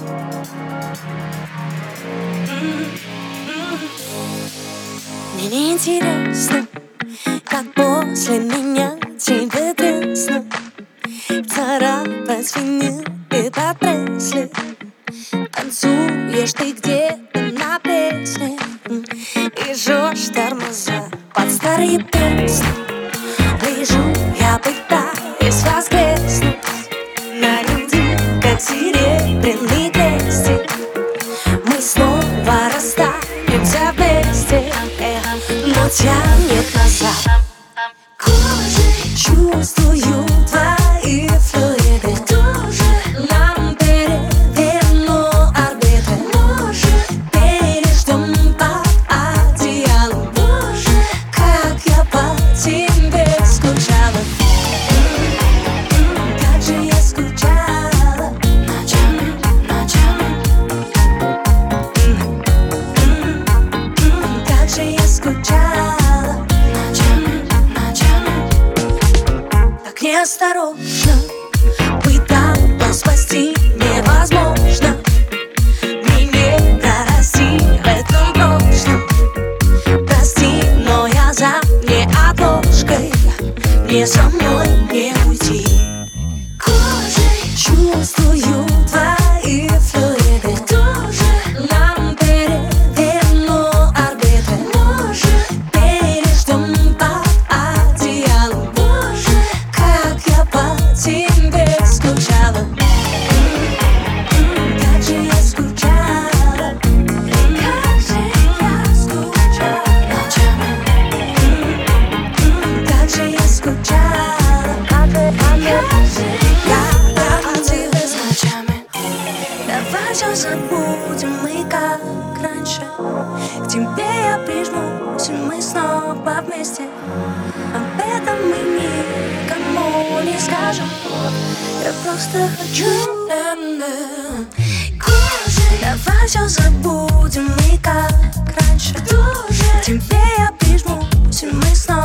Мне не интересно, как после меня тебе тесно. Царапать винил и по Пресли. Танцуешь ты где-то на песне и жжешь тормоза под старые песни. Лежу, я пытаюсь воскреснуть на груди, как серебряный крестик. Мы снова расстанемся вместе, но тянет назад. Кожей чувствую твои флюиды. Тоже нам переверну орбиты. Может, переждем под одеялом. Боже, как я по тебе скучала. Как же я скучала. Ночами, ночами. Как же я скучала. Неосторожно пыталась спасти невозможно. Мне не прорасти в этом прошлом. Прости, но я за неотложкой. Мне со мной не уйти. Кожей чувствую твои флюиды. Тоже нам переверну орбиты. Может, переждем под одеялом. Тебе скучала. Как же я скучала. Как же я скучала. Ночами. Как же я скучала. Как же я по тебе с ночами. Давай все забудем мы как раньше. К тебе я прижмусь, и мы снова вместе. Об этом мы никому не скажем. Я просто хочу кожей. Давай все забудем мы как раньше. К тебе я прижмусь, и мы снова